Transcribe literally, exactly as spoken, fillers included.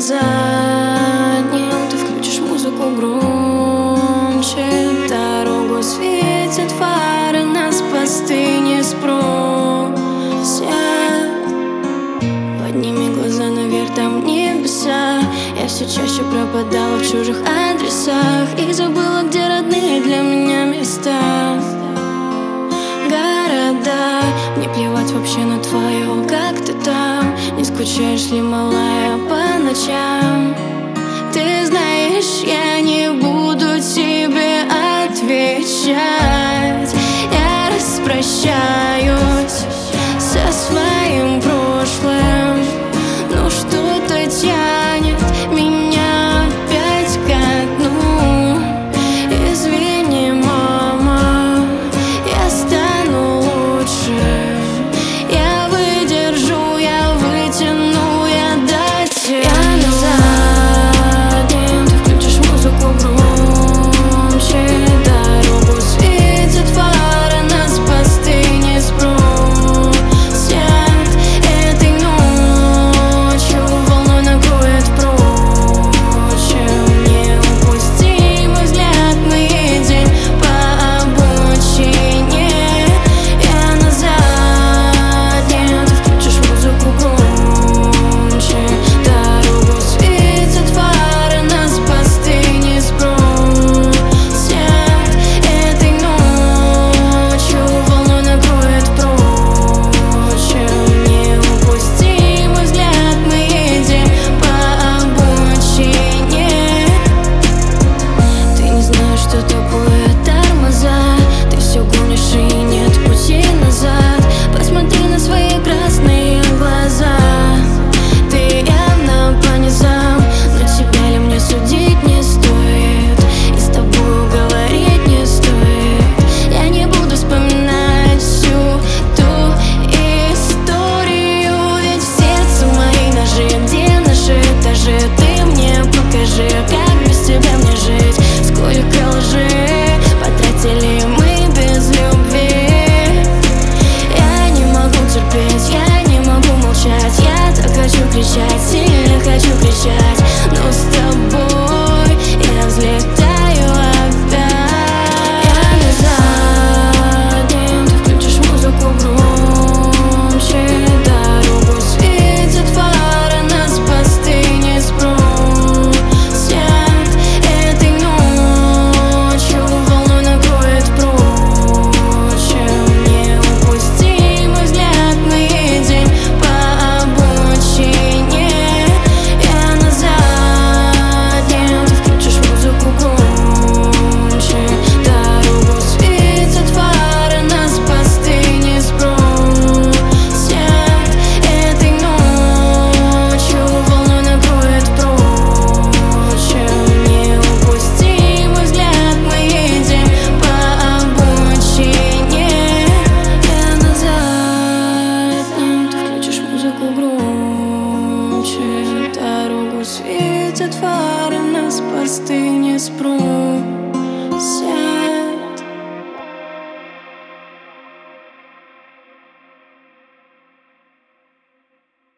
заднем, ты включишь музыку громче. Дорогу светят фары, нас посты не спросят. Подними глаза наверх, там небеса. Я все чаще пропадала в чужих адресах и забыла, где родные для меня места. Города, мне плевать вообще на твое, как ты там. Не скучаешь ли, малая, по ночам? Ты знаешь, я не буду тебе отвечать. Я распрощаюсь со своим прошлым, но что-то тянет меня опять ко дну. Извини, мама, я стану лучше. Я выдержу, я вытяну, я до тебя. Назад, ты включишь музыку громче. Дорогу светят фары, нас посты не спросят. Этой ночью волной накроет впрочем. Не упусти мой взгляд, мы едем по обочине. Я назад, нет, ты включишь музыку громче. Дорогу светят фары, нас посты не спросят. Этой ночью волной накроет впрочем. Не упусти мой взгляд, мы едем по обочине. Ты не знаешь, что такое тормоза. Ты все гонишь и нет пути назад. Посмотри на свои красные глаза. Ты явно по низам, но тебя ли мне судить не стоит, и с тобой говорить не стоит. Я не буду вспоминать всю ту историю, ведь в сердце мои ножи, где наши этажи. Ты мне покажи, как без тебя мне жить. Сколько лжи потратили мы без любви. Я не могу терпеть, я не могу молчать. Я так хочу кричать, сильно хочу кричать, но с тобой я взлетаю опять. Я назад, ты включишь музыку громче. Дорогу светят фары, нас посты не спросят. Этой ночью волной накроет впрочем. Не упусти мой взгляд, мы едем по обочине. Я назад, нет, ты включишь музыку громче. Дорогу светят фары, нас посты не спросят. Этой ночью волной накроет впрочем. Не упусти мой взгляд, мы едем по обочине. Я назад, нет, ты включишь музыку громче. Дорогу светят фары, нас посты не спросят.